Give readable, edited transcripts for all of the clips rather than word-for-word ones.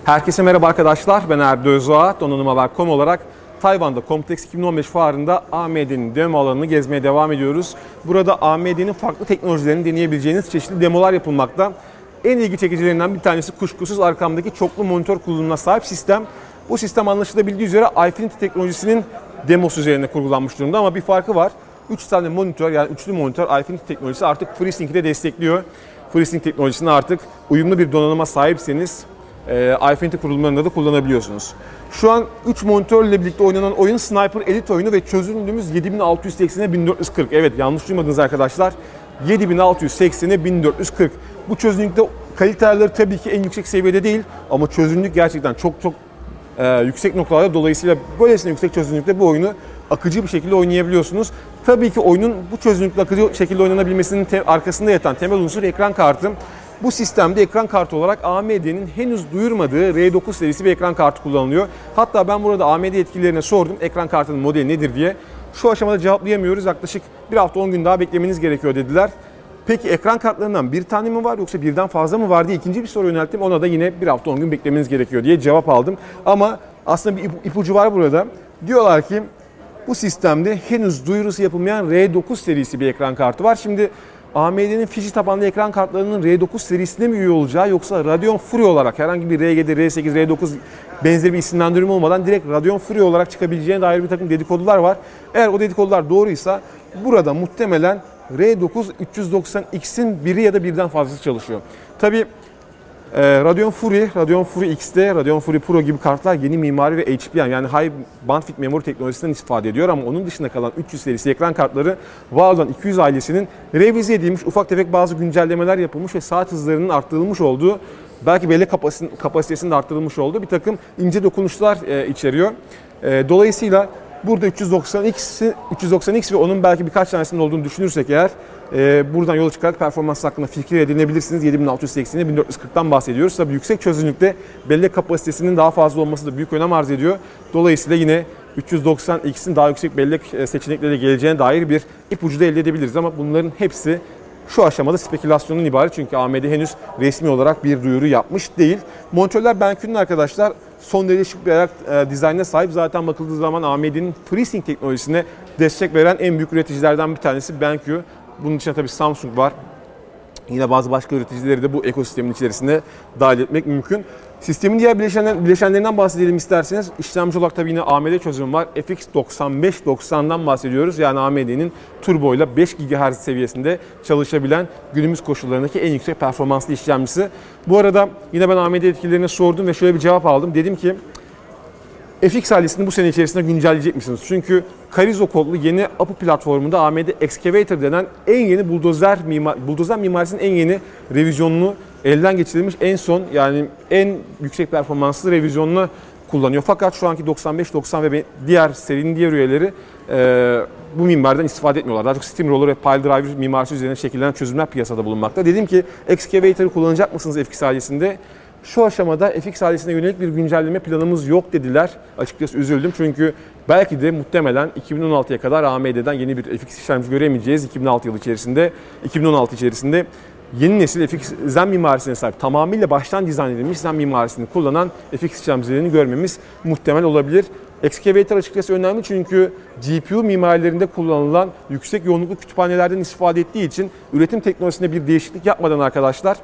Herkese merhaba arkadaşlar, ben Erdo Özdoğa, donanımhaber.com olarak Tayvan'da Computex 2015 fuarında AMD'nin demo alanını gezmeye devam ediyoruz. Burada AMD'nin farklı teknolojilerini deneyebileceğiniz çeşitli demolar yapılmakta. En ilgi çekicilerinden bir tanesi kuşkusuz arkamdaki çoklu monitör kullanımına sahip sistem. Bu sistem anlaşılabildiği üzere Infinity teknolojisinin demosu üzerine kurgulanmış durumda ama bir farkı var. 3 tane monitör, yani üçlü monitör Infinity teknolojisi artık FreeSync'i de destekliyor. FreeSync teknolojisini artık uyumlu bir donanıma sahipseniz Infinity kurulumlarında da kullanabiliyorsunuz. Şu an 3 monitörle birlikte oynanan oyun Sniper Elite oyunu ve çözünürlüğümüz 7680'e 1440. Evet, yanlış duymadınız arkadaşlar. 7680'e 1440. Bu çözünürlükte kalite ayarları tabii ki en yüksek seviyede değil ama çözünürlük gerçekten çok yüksek noktalarda, dolayısıyla böylesine yüksek çözünürlükte bu oyunu akıcı bir şekilde oynayabiliyorsunuz. Tabii ki oyunun bu çözünürlükle akıcı şekilde oynanabilmesinin arkasında yatan temel unsur ekran kartı. Bu sistemde ekran kartı olarak AMD'nin henüz duyurmadığı R9 serisi bir ekran kartı kullanılıyor. Hatta ben burada AMD yetkililerine sordum ekran kartının modeli nedir diye. Şu aşamada cevaplayamıyoruz, yaklaşık bir hafta 10 gün daha beklemeniz gerekiyor dediler. Peki ekran kartlarından bir tane mi var yoksa birden fazla mı var diye ikinci bir soru yönelttim. Ona da yine bir hafta 10 gün beklemeniz gerekiyor diye cevap aldım. Ama aslında bir ipucu var burada. Diyorlar ki bu sistemde henüz duyurusu yapılmayan R9 serisi bir ekran kartı var. Şimdi AMD'nin Fiji tabanlı ekran kartlarının R9 serisine mi üye olacağı yoksa Radeon Fury olarak herhangi bir R7, R8, R9 benzeri bir isimlendirme olmadan direkt Radeon Fury olarak çıkabileceğine dair bir takım dedikodular var. Eğer o dedikodular doğruysa burada muhtemelen R9 390X'in biri ya da birden fazlası çalışıyor. Tabii Radeon Fury X'te, Radeon Fury Pro gibi kartlar yeni mimari ve HBM yani High Bandwidth Memory teknolojisinden istifade ediyor ama onun dışında kalan 300 serisi ekran kartları var olan 200 ailesinin revize edilmiş, ufak tefek bazı güncellemeler yapılmış ve saat hızlarının arttırılmış olduğu, belki bellek kapasitesinin de arttırılmış olduğu bir takım ince dokunuşlar içeriyor. Dolayısıyla burada 390X ve onun belki birkaç tanesinin olduğunu düşünürsek eğer buradan yola çıkarak performans hakkında fikir edinebilirsiniz. 7680'e 1440'tan bahsediyoruz. Tabii yüksek çözünürlükte bellek kapasitesinin daha fazla olması da büyük önem arz ediyor. Dolayısıyla yine 390X'in daha yüksek bellek seçenekleriyle geleceğine dair bir ipucu da elde edebiliriz ama bunların hepsi şu aşamada spekülasyonun ibaret çünkü AMD henüz resmi olarak bir duyuru yapmış değil. Monitörler BenQ'nun arkadaşlar son derece şık bir ayak dizaynına sahip. Zaten bakıldığı zaman AMD'nin FreeSync teknolojisine destek veren en büyük üreticilerden bir tanesi BenQ. Bunun dışında tabii Samsung var. Yine bazı başka üreticileri de bu ekosistemin içerisine dahil etmek mümkün. Sistemin diğer bileşenlerinden bahsedelim isterseniz. İşlemci olarak tabii yine AMD çözümü var. FX 9590'dan bahsediyoruz. Yani AMD'nin turbo ile 5 GHz seviyesinde çalışabilen günümüz koşullarındaki en yüksek performanslı işlemcisi. Bu arada yine ben AMD yetkililerine sordum ve şöyle bir cevap aldım. Dedim ki FX ailesini bu sene içerisinde güncelleyecek misiniz? Çünkü Carrizo kodlu yeni APU platformunda AMD Excavator denen en yeni buldozer mimarisinin en yeni revizyonunu elden geçirilmiş en son yani en yüksek performanslı revizyonunu kullanıyor. Fakat şu anki 95-90 ve serinin diğer üyeleri bu mimariden istifade etmiyorlar. Daha çok Steamroller ve Piledriver mimarisi üzerine şekillenen çözümler piyasada bulunmakta. Dedim ki Excavator'ı kullanacak mısınız FX ailesinde? Şu aşamada FX ailesine yönelik bir güncelleme planımız yok dediler. Açıkçası üzüldüm çünkü belki de muhtemelen 2016'ya kadar AMD'den yeni bir FX işlemci göremeyeceğiz. 2016 yılı içerisinde, 2016 içerisinde yeni nesil FX Zen mimarisine sahip, tamamıyla baştan dizayn edilmiş Zen mimarisini kullanan FX işlemcilerini görmemiz muhtemel olabilir. Excavator açıkçası önemli çünkü GPU mimarilerinde kullanılan yüksek yoğunluklu kütüphanelerden istifade ettiği için üretim teknolojisinde bir değişiklik yapmadan arkadaşlar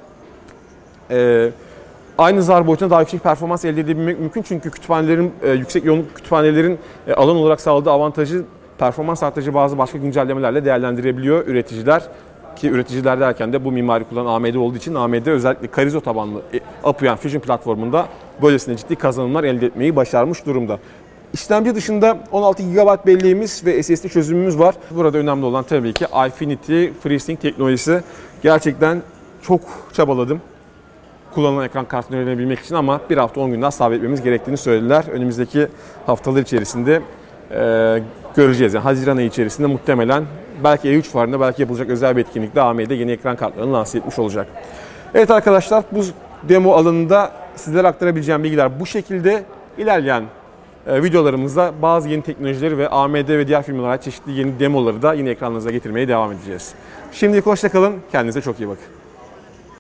aynı zar boyutuna daha yüksek performans elde edebilmek mümkün çünkü yüksek yoğunluk kütüphanelerin alan olarak sağladığı avantajı performans artırıcı bazı başka güncellemelerle değerlendirebiliyor üreticiler. Ki üreticiler derken de bu mimari kullanan AMD olduğu için AMD özellikle Carrizo tabanlı APU yani Fusion platformunda böylesine ciddi kazanımlar elde etmeyi başarmış durumda. İşlemci dışında 16 GB belleğimiz ve SSD çözümümüz var. Burada önemli olan tabii ki Infinity FreeSync teknolojisi. Gerçekten çok çabaladım kullanılan ekran kartını öğrenebilmek için ama bir hafta 10 gün daha sabretmemiz gerektiğini söylediler. Önümüzdeki haftalar içerisinde göreceğiz. Yani Haziran ayı içerisinde muhtemelen belki E3 fuarında belki yapılacak özel bir etkinlikte AMD yeni ekran kartlarını lanse etmiş olacak. Evet arkadaşlar, bu demo alanında sizlere aktarabileceğim bilgiler bu şekilde. İlerleyen videolarımızda bazı yeni teknolojileri ve AMD ve diğer firmalara çeşitli yeni demoları da yine ekranlarınıza getirmeye devam edeceğiz. Şimdilik hoşça kalın, kendinize çok iyi bakın.